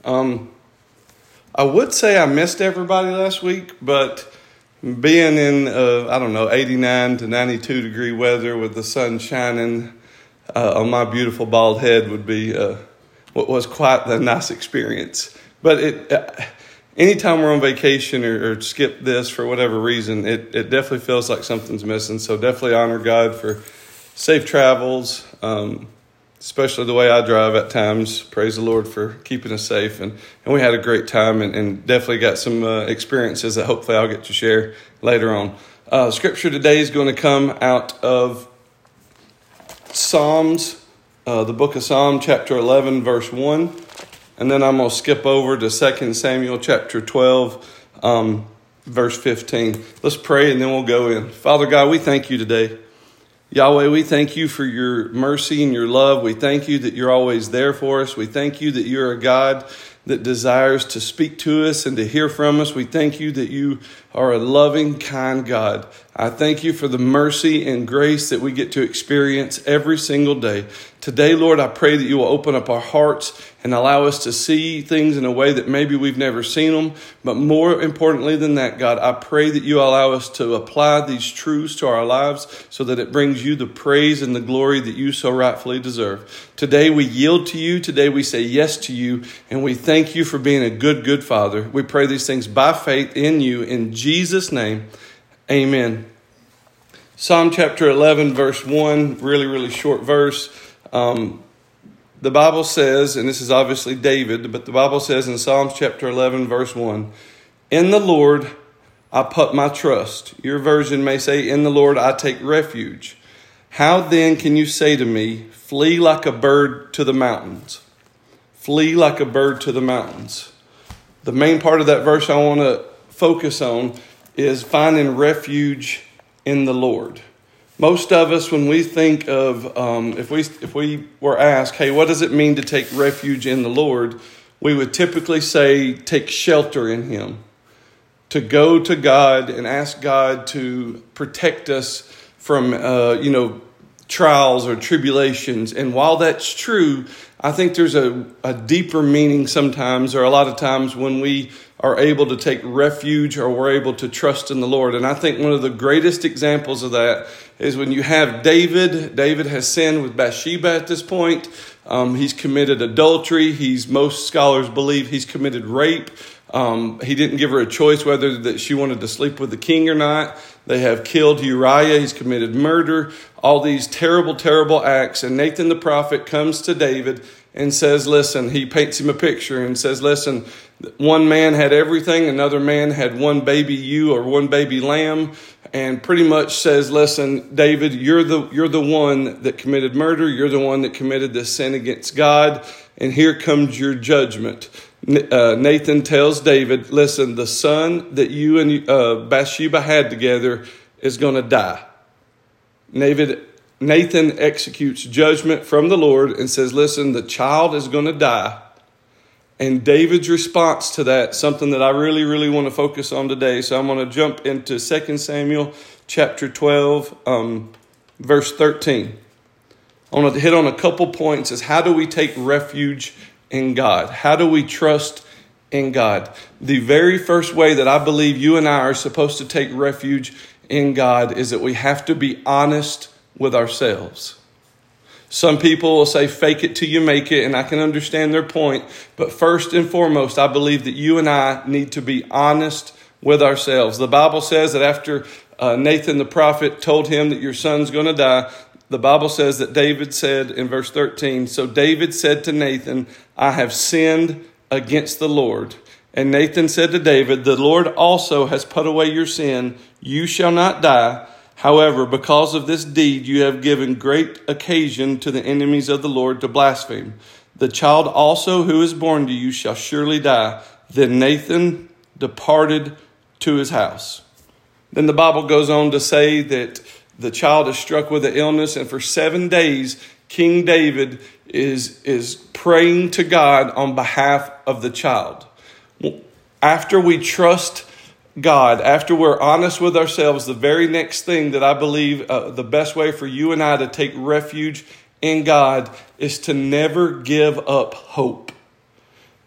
I would say I missed everybody last week, but being in, 89 to 92 degree weather with the sun shining on my beautiful bald head would be what was quite a nice experience. But anytime we're on vacation or skip this for whatever reason, it definitely feels like something's missing. So definitely honor God for safe travels, especially the way I drive at times. Praise the Lord for keeping us safe. And we had a great time and definitely got some experiences that hopefully I'll get to share later on. Scripture today is going to come out of Psalms, the book of Psalm, chapter 11, verse 1. And then I'm going to skip over to 2 Samuel chapter 12, verse 15. Let's pray and then we'll go in. Father God, we thank you today. Yahweh, we thank you for your mercy and your love. We thank you that you're always there for us. We thank you that you're a God that desires to speak to us and to hear from us. We thank you that you are a loving, kind God. I thank you for the mercy and grace that we get to experience every single day. Today, Lord, I pray that you will open up our hearts and allow us to see things in a way that maybe we've never seen them. But more importantly than that, God, I pray that you allow us to apply these truths to our lives so that it brings you the praise and the glory that you so rightfully deserve. Today, we yield to you. Today, we say yes to you. And we thank you for being a good, good Father. We pray these things by faith in you. In Jesus' name, amen. Psalm chapter 11, verse 1, really, really short verse. The Bible says, and this is obviously David, but the Bible says in Psalms chapter 11, verse 1, "In the Lord I put my trust." Your version may say, "In the Lord I take refuge. How then can you say to me, flee like a bird to the mountains?" Flee like a bird to the mountains. The main part of that verse I want to focus on is finding refuge in the Lord. Most of us, when we think of, if we were asked, hey, what does it mean to take refuge in the Lord? We would typically say, take shelter in Him. To go to God and ask God to protect us from, trials or tribulations. And while that's true, I think there's a deeper meaning sometimes, or a lot of times when we are able to take refuge or we're able to trust in the Lord. And I think one of the greatest examples of that is when you have David. David has sinned with Bathsheba at this point. He's committed adultery. Most scholars believe he's committed rape. He didn't give her a choice whether that she wanted to sleep with the king or not. They have killed Uriah. He's committed murder. All these terrible, terrible acts. And Nathan the prophet comes to David and says, listen, he paints him a picture and says, listen, one man had everything. Another man had one baby ewe or one baby lamb. And pretty much says, listen, David, you're the one that committed murder. You're the one that committed this sin against God. And here comes your judgment. Nathan tells David, listen, the son that you and Bathsheba had together is going to die. Nathan executes judgment from the Lord and says, listen, the child is going to die. And David's response to that, something that I really, really want to focus on today. So I'm going to jump into 2 Samuel chapter 12, verse 13. I want to hit on a couple points as how do we take refuge in God? How do we trust in God? The very first way that I believe you and I are supposed to take refuge in God is that we have to be honest with ourselves. Some people will say, fake it till you make it, and I can understand their point. But first and foremost, I believe that you and I need to be honest with ourselves. The Bible says that after Nathan the prophet told him that your son's going to die, the Bible says that David said in verse 13, so David said to Nathan, I have sinned against the Lord. And Nathan said to David, the Lord also has put away your sin. You shall not die. However, because of this deed, you have given great occasion to the enemies of the Lord to blaspheme. The child also who is born to you shall surely die. Then Nathan departed to his house. Then the Bible goes on to say that the child is struck with an illness, and for 7 days, King David is praying to God on behalf of the child. After we trust God, after we're honest with ourselves, the very next thing that I believe the best way for you and I to take refuge in God is to never give up hope.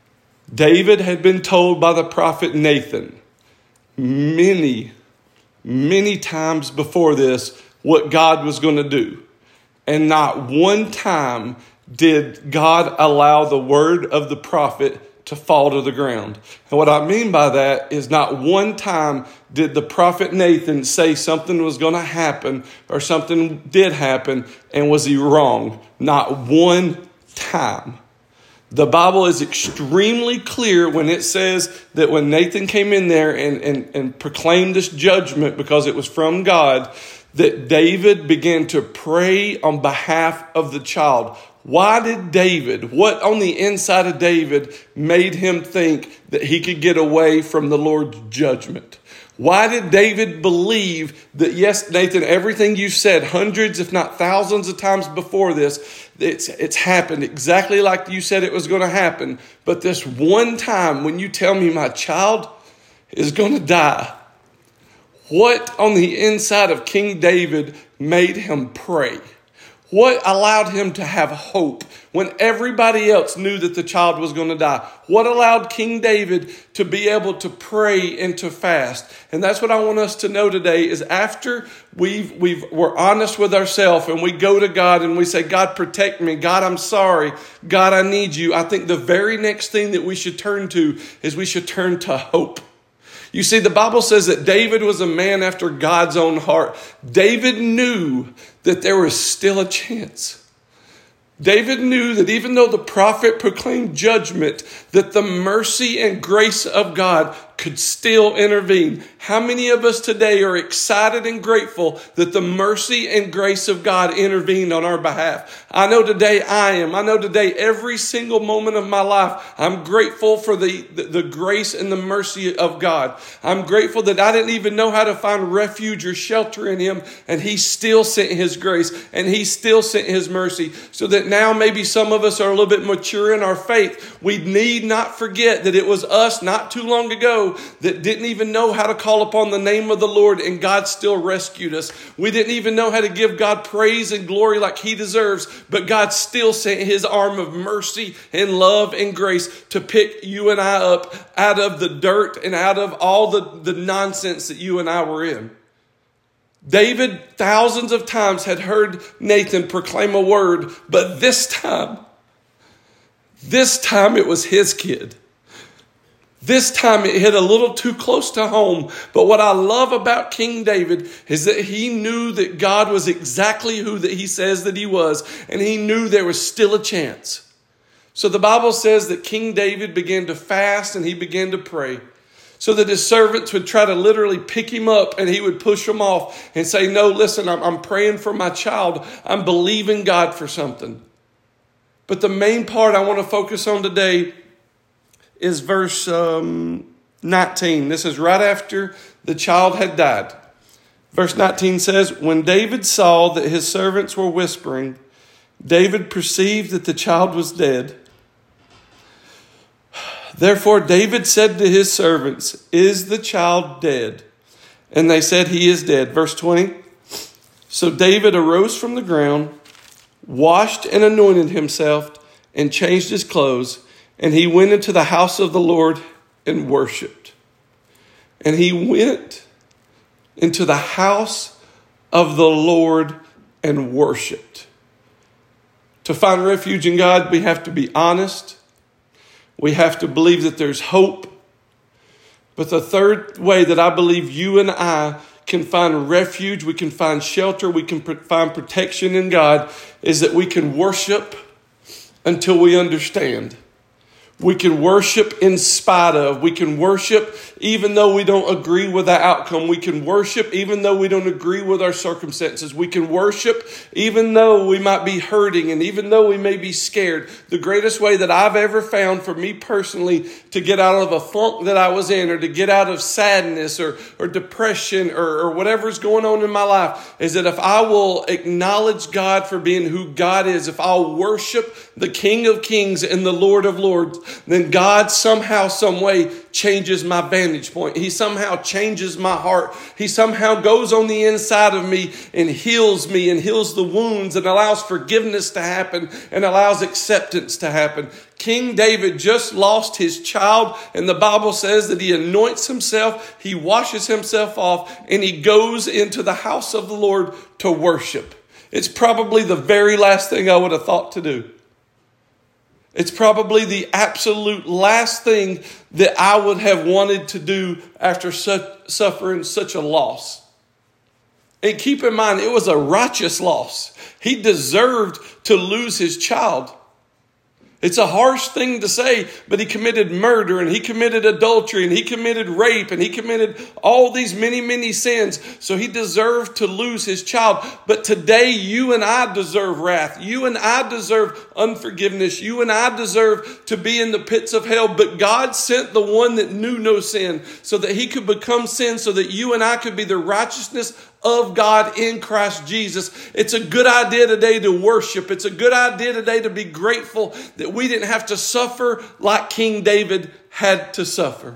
David had been told by the prophet Nathan many, many times before this what God was going to do. And not one time did God allow the word of the prophet to fall to the ground. And what I mean by that is not one time did the prophet Nathan say something was going to happen or something did happen, and was he wrong? Not one time. The Bible is extremely clear when it says that when Nathan came in there and proclaimed this judgment because it was from God, that David began to pray on behalf of the child. Why did David, what on the inside of David made him think that he could get away from the Lord's judgment? Why did David believe that, yes, Nathan, everything you said hundreds, if not thousands of times before this, it's happened exactly like you said it was going to happen. But this one time when you tell me my child is going to die, what on the inside of King David made him pray? What allowed him to have hope when everybody else knew that the child was going to die? What allowed King David to be able to pray and to fast? And that's what I want us to know today is after we're honest with ourselves and we go to God and we say, God, protect me. God, I'm sorry. God, I need you. I think the very next thing that we should turn to is we should turn to hope. You see, the Bible says that David was a man after God's own heart. David knew that there was still a chance. David knew that even though the prophet proclaimed judgment, that the mercy and grace of God could still intervene. How many of us today are excited and grateful that the mercy and grace of God intervened on our behalf? I know today I am. I know today every single moment of my life, I'm grateful for the grace and the mercy of God. I'm grateful that I didn't even know how to find refuge or shelter in Him, and He still sent His grace and He still sent His mercy, so that now maybe some of us are a little bit mature in our faith. We need not forget that it was us not too long ago that didn't even know how to call upon the name of the Lord, and God still rescued us. We didn't even know how to give God praise and glory like He deserves, but God still sent His arm of mercy and love and grace to pick you and I up out of the dirt and out of all the nonsense that you and I were in. David thousands of times had heard Nathan proclaim a word, but this time it was his kid. This time it hit a little too close to home. But what I love about King David is that he knew that God was exactly who that He says that He was. And he knew there was still a chance. So the Bible says that King David began to fast and he began to pray, so that his servants would try to literally pick him up and he would push them off and say, no, listen, I'm praying for my child. I'm believing God for something. But the main part I want to focus on today is verse 19. This is right after the child had died. Verse 19 says, when David saw that his servants were whispering, David perceived that the child was dead. Therefore David said to his servants, is the child dead? And they said, he is dead. Verse 20. So David arose from the ground, washed and anointed himself, and changed his clothes. And he went into the house of the Lord and worshiped. And he went into the house of the Lord and worshiped. To find refuge in God, we have to be honest. We have to believe that there's hope. But the third way that I believe you and I can find refuge, we can find shelter, we can find protection in God, is that we can worship until we understand. We can worship in spite of. We can worship even though we don't agree with the outcome. We can worship even though we don't agree with our circumstances. We can worship even though we might be hurting and even though we may be scared. The greatest way that I've ever found for me personally to get out of a funk that I was in, or to get out of sadness or depression or whatever's going on in my life, is that if I will acknowledge God for being who God is, if I'll worship the King of Kings and the Lord of Lords, then God somehow, some way changes my vantage point. He somehow changes my heart. He somehow goes on the inside of me and heals the wounds and allows forgiveness to happen and allows acceptance to happen. King David just lost his child, and the Bible says that he anoints himself, he washes himself off, and he goes into the house of the Lord to worship. It's probably the very last thing I would have thought to do. It's probably the absolute last thing that I would have wanted to do after suffering such a loss. And keep in mind, it was a righteous loss. He deserved to lose his child. It's a harsh thing to say, but he committed murder and he committed adultery and he committed rape and he committed all these many, many sins. So he deserved to lose his child. But today you and I deserve wrath. You and I deserve unforgiveness. You and I deserve to be in the pits of hell. But God sent the one that knew no sin so that he could become sin so that you and I could be the righteousness of God in Christ Jesus. It's a good idea today to worship. It's a good idea today to be grateful that we didn't have to suffer like King David had to suffer.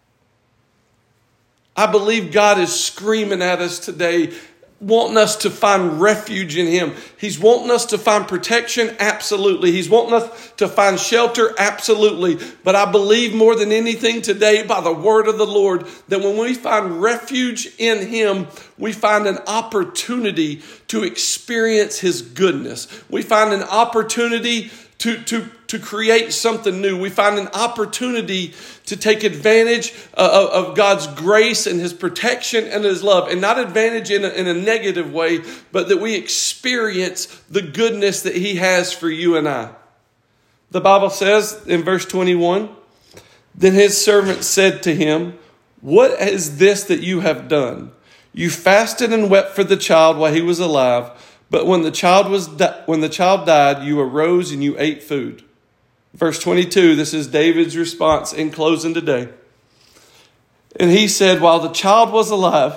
I believe God is screaming at us today, wanting us to find refuge in him. He's wanting us to find protection, absolutely. He's wanting us to find shelter, absolutely. But I believe more than anything today by the word of the Lord that when we find refuge in him, we find an opportunity to experience his goodness. We find an opportunity to create something new. We find an opportunity to take advantage of God's grace and his protection and his love. And not advantage in a negative way, but that we experience the goodness that he has for you and I. The Bible says in verse 21, then his servant said to him, what is this that you have done? You fasted and wept for the child while he was alive. But when the child died, you arose and you ate food. Verse 22, this is David's response in closing today. And he said, while the child was alive,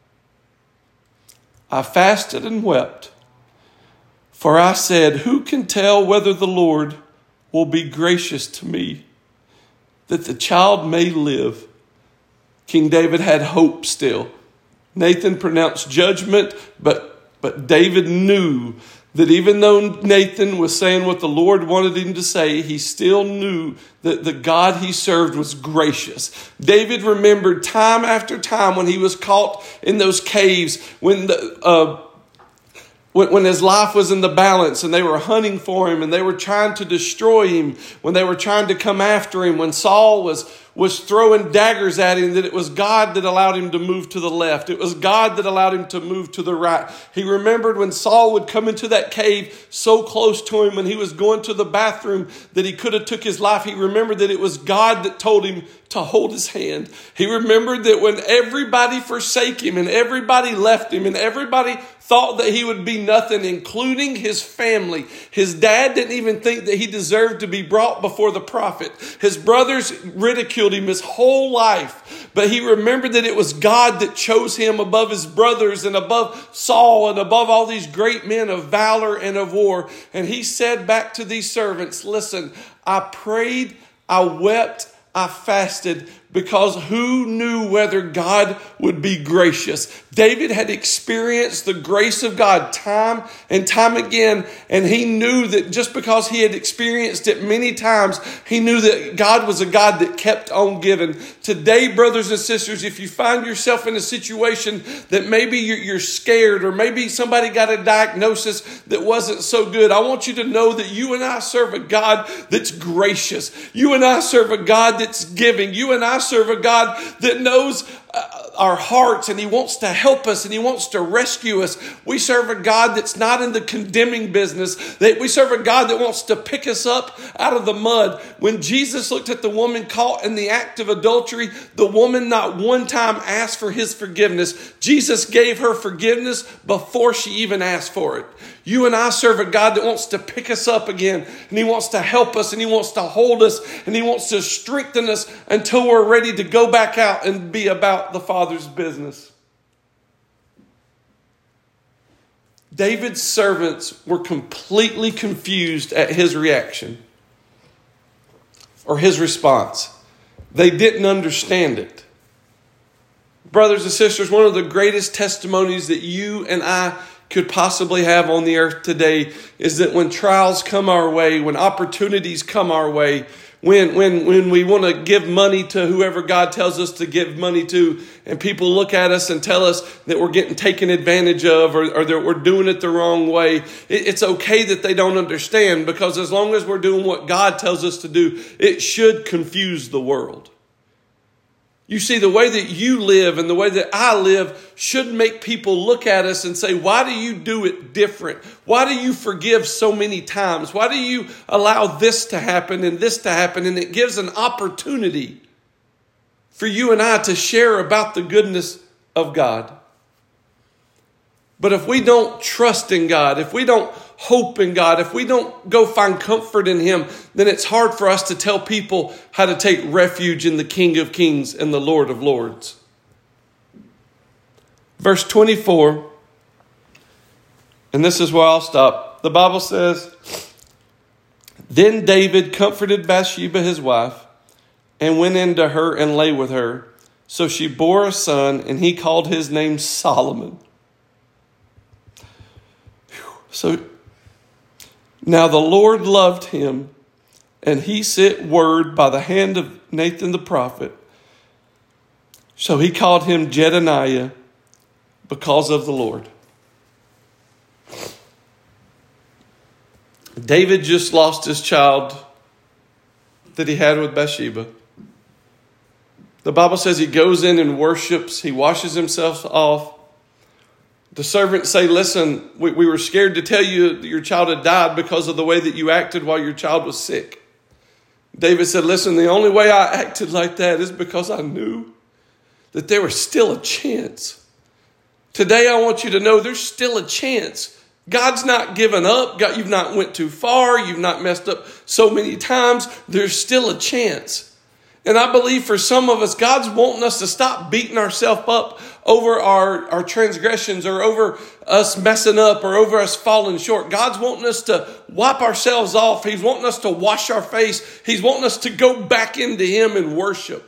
I fasted and wept. For I said, who can tell whether the Lord will be gracious to me, that the child may live? King David had hope still. Nathan pronounced judgment, but David knew that even though Nathan was saying what the Lord wanted him to say, he still knew that the God he served was gracious. David remembered time after time when he was caught in those caves, when his life was in the balance and they were hunting for him and they were trying to destroy him, when they were trying to come after him, when Saul was throwing daggers at him, that it was God that allowed him to move to the left. It was God that allowed him to move to the right. He remembered when Saul would come into that cave so close to him when he was going to the bathroom that he could have took his life. He remembered that it was God that told him to hold his hand. He remembered that when everybody forsake him and everybody left him and everybody thought that he would be nothing, including his family. His dad didn't even think that he deserved to be brought before the prophet. His brothers ridiculed him his whole life. But he remembered that it was God that chose him above his brothers and above Saul and above all these great men of valor and of war. And he said back to these servants, listen, I prayed, I wept, I fasted, because who knew whether God would be gracious? David had experienced the grace of God time and time again, and he knew that just because he had experienced it many times, he knew that God was a God that kept on giving. Today, brothers and sisters, if you find yourself in a situation that maybe you're scared or maybe somebody got a diagnosis that wasn't so good, I want you to know that you and I serve a God that's gracious. You and I serve a God that's giving. You and I serve a God that knows our hearts, and he wants to help us and he wants to rescue us. We serve a God that's not in the condemning business. We serve a God that wants to pick us up out of the mud. When Jesus looked at the woman caught in the act of adultery, the woman not one time asked for his forgiveness. Jesus gave her forgiveness before she even asked for it. You and I serve a God that wants to pick us up again, and he wants to help us, and he wants to hold us, and he wants to strengthen us until we're ready to go back out and be about the Father's business. David's servants were completely confused at his reaction. or his response. They didn't understand it. Brothers and sisters, one of the greatest testimonies that you and I could possibly have on the earth today is that when trials come our way, when opportunities come our way, when we want to give money to whoever God tells us to give money to, and people look at us and tell us that we're getting taken advantage of or that we're doing it the wrong way, it's okay that they don't understand, because as long as we're doing what God tells us to do, it should confuse the world. You see, the way that you live and the way that I live should make people look at us and say, why do you do it different? Why do you forgive so many times? Why do you allow this to happen and this to happen? And it gives an opportunity for you and I to share about the goodness of God. But if we don't trust in God, if we don't hope in God, if we don't go find comfort in Him, then it's hard for us to tell people how to take refuge in the King of Kings and the Lord of Lords. Verse 24, and this is where I'll stop. The Bible says, "Then David comforted Bathsheba his wife, and went in to her and lay with her. So she bore a son, and he called his name Solomon." So now the Lord loved him, and he sent word by the hand of Nathan the prophet. So he called him Jedediah, because of the Lord. David just lost his child that he had with Bathsheba. The Bible says he goes in and worships. He washes himself off. The servants say, "Listen, we were scared to tell you that your child had died because of the way that you acted while your child was sick." David said, "Listen, the only way I acted like that is because I knew that there was still a chance." Today, I want you to know there's still a chance. God's not given up. God, you've not went too far. You've not messed up so many times. There's still a chance. And I believe for some of us, God's wanting us to stop beating ourselves up over our transgressions, or over us messing up, or over us falling short. God's wanting us to wipe ourselves off. He's wanting us to wash our face. He's wanting us to go back into Him and worship.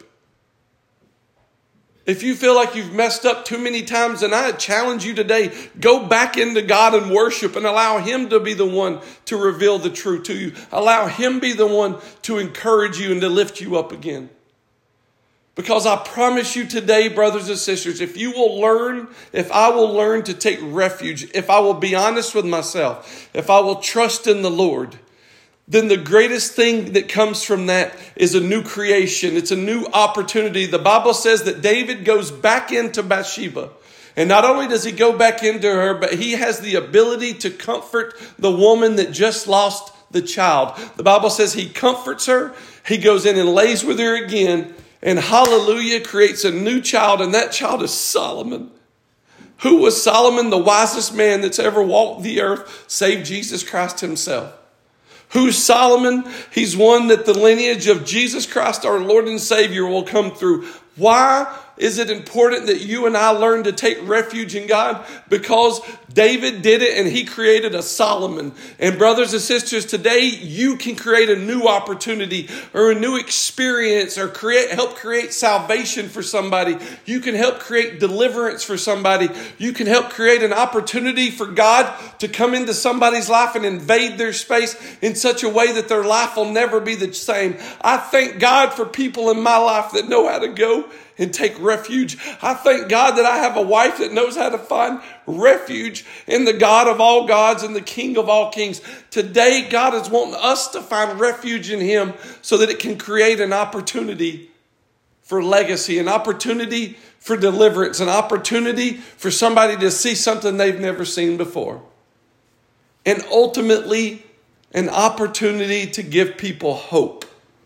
If you feel like you've messed up too many times, then I challenge you today, go back into God and worship, and allow Him to be the one to reveal the truth to you. Allow Him be the one to encourage you and to lift you up again. Because I promise you today, brothers and sisters, if I will learn to take refuge, if I will be honest with myself, if I will trust in the Lord, then the greatest thing that comes from that is a new creation. It's a new opportunity. The Bible says that David goes back into Bathsheba. And not only does he go back into her, but he has the ability to comfort the woman that just lost the child. The Bible says he comforts her. He goes in and lays with her again. And hallelujah, creates a new child. And that child is Solomon. Who was Solomon? The wisest man that's ever walked the earth, save Jesus Christ Himself. Who's Solomon? He's one that the lineage of Jesus Christ, our Lord and Savior, will come through. Why is it important that you and I learn to take refuge in God? Because David did it, and he created a Solomon. And brothers and sisters, today you can create a new opportunity or a new experience, or help create salvation for somebody. You can help create deliverance for somebody. You can help create an opportunity for God to come into somebody's life and invade their space in such a way that their life will never be the same. I thank God for people in my life that know how to go and take refuge. I thank God that I have a wife that knows how to find refuge in the God of all gods and the King of all kings. Today, God is wanting us to find refuge in Him so that it can create an opportunity for legacy, an opportunity for deliverance, an opportunity for somebody to see something they've never seen before. And ultimately, an opportunity to give people hope.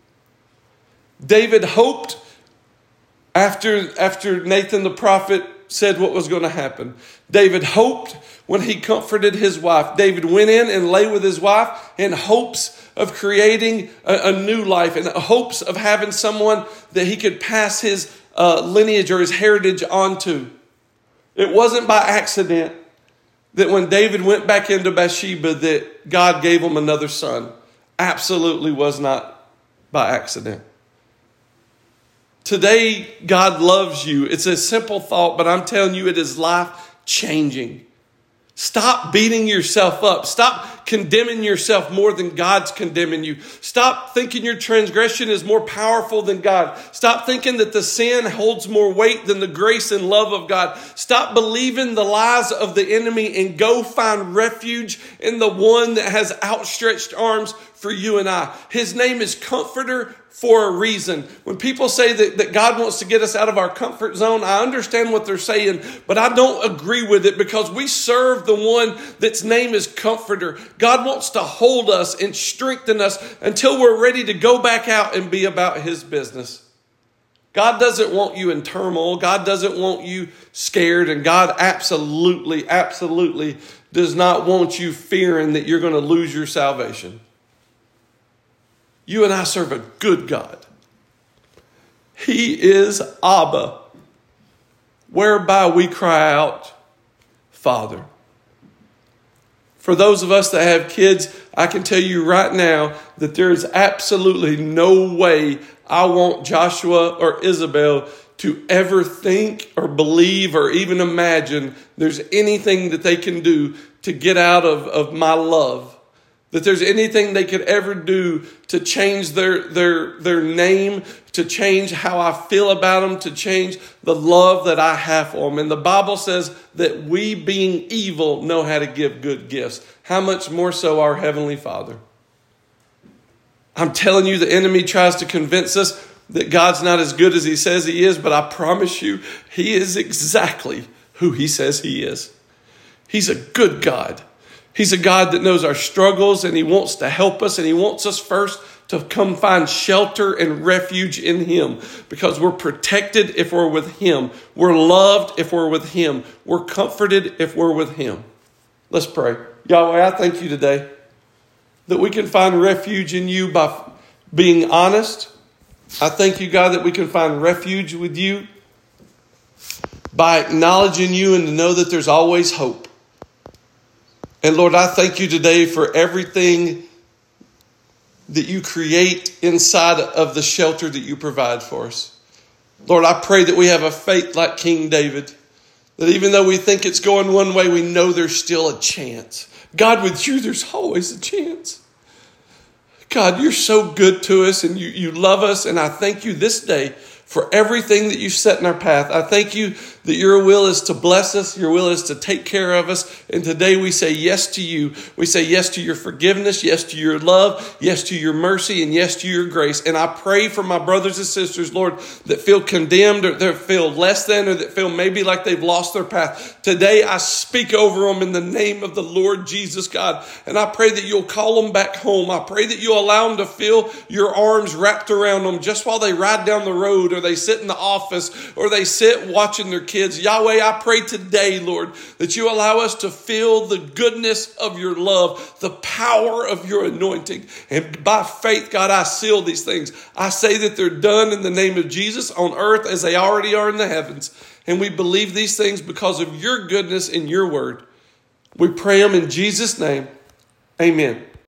David hoped after Nathan the prophet said what was going to happen. David hoped when he comforted his wife. David went in and lay with his wife in hopes of creating a new life, in hopes of having someone that he could pass his lineage or his heritage onto. It wasn't by accident that when David went back into Bathsheba that God gave him another son. Absolutely was not. by accident. Today, God loves you. It's a simple thought, but I'm telling you, it is life-changing. Stop beating yourself up. Stop condemning yourself more than God's condemning you. Stop thinking your transgression is more powerful than God. Stop thinking that the sin holds more weight than the grace and love of God. Stop believing the lies of the enemy and go find refuge in the one that has outstretched arms for you and I. His name is Comforter for a reason. When people say that God wants to get us out of our comfort zone, I understand what they're saying, but I don't agree with it because we serve the one that's name is Comforter. God wants to hold us and strengthen us until we're ready to go back out and be about his business. God doesn't want you in turmoil. God doesn't want you scared. And God absolutely does not want you fearing that you're going to lose your salvation. You and I serve a good God. He is Abba, whereby we cry out, Father. For those of us that have kids, I can tell you right now that there is absolutely no way I want Joshua or Isabel to ever think or believe or even imagine there's anything that they can do to get out of my love. That there's anything they could ever do to change their name, to change how I feel about them, to change the love that I have for them. And the Bible says that we, being evil, know how to give good gifts. How much more so our Heavenly Father? I'm telling you, the enemy tries to convince us that God's not as good as he says he is, but I promise you, he is exactly who he says he is. He's a good God. He's a God that knows our struggles, and he wants to help us, and he wants us first to come find shelter and refuge in him, because we're protected if we're with him. We're loved if we're with him. We're comforted if we're with him. Let's pray. Yahweh, I thank you today that we can find refuge in you by being honest. I thank you, God, that we can find refuge with you by acknowledging you and to know that there's always hope. And Lord, I thank you today for everything that you create inside of the shelter that you provide for us. Lord, I pray that we have a faith like King David, that even though we think it's going one way, we know there's still a chance. God, with you, there's always a chance. God, you're so good to us, and you love us, and I thank you this day for everything that you've set in our path. I thank you that your will is to bless us. Your will is to take care of us. And today we say yes to you. We say yes to your forgiveness, yes to your love, yes to your mercy, and yes to your grace. And I pray for my brothers and sisters, Lord, that feel condemned or that feel less than or that feel maybe like they've lost their path. Today I speak over them in the name of the Lord Jesus, God. And I pray that you'll call them back home. I pray that you'll allow them to feel your arms wrapped around them just while they ride down the road, or they sit in the office, or they sit watching their kids. Yahweh, I pray today, Lord, that you allow us to feel the goodness of your love, the power of your anointing. And by faith, God, I seal these things. I say that they're done in the name of Jesus on earth as they already are in the heavens. And we believe these things because of your goodness and your word. We pray them in Jesus' name. Amen.